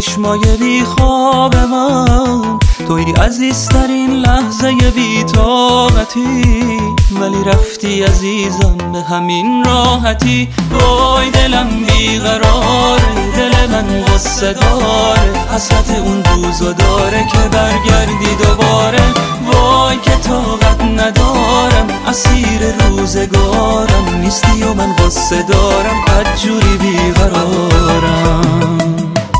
چشمای بی خواب من، توی عزیزترین لحظه بی طاقتی، ولی رفتی عزیزم به همین راحتی. وای دلم بیقراره، دل من غصه داره، حسرت اون روزو داره که برگردی دوباره. وای که طاقت ندارم، اسیر روزگارم نیستی و من غصه دارم، بدجوری بیقرارم.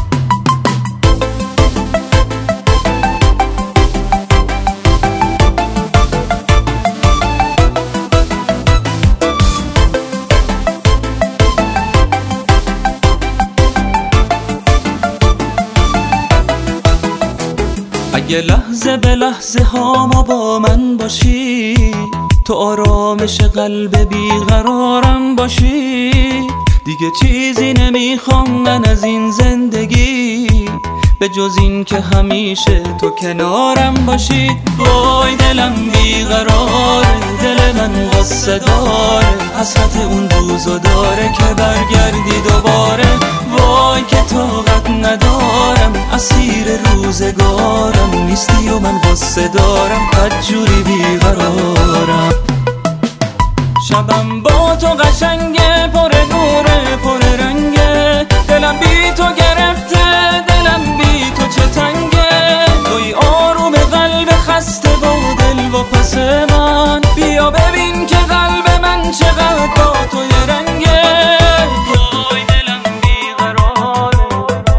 اگه لحظه به لحظه هاما با من باشی، تو آرامش قلب بیقرارم باشی، دیگه چیزی نمیخوام من از این زندگی به جز این که همیشه تو کنارم باشی. وای دلم بیقراره، دل من غصه داره، حسرت اون روزو داره که برگردی دوباره. وای که طاقت ندارم، اسیر روزگارم نیستی و من غصه دارم، بدجوری بیقرارم. شبم با تو قشنگه، پر نوره پر رنگه، دلم بی تو گرفته، دلم بی تو چه تنگه. توی آروم قلب خسته با دل و پس من، بیا ببین که قلب من چقدر با توی رنگه. وای دلم بیقراره،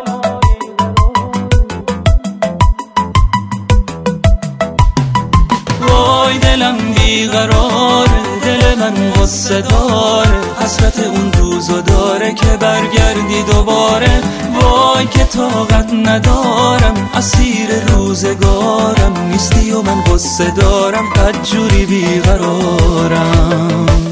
وای دلم بیقراره، دل من غصه داره، حسرت اون روزو داره که برگردی دوباره. وای که طاقت ندارم، اسیر روزگارم نیستی و من غصه دارم، بدجوری بیقرارم.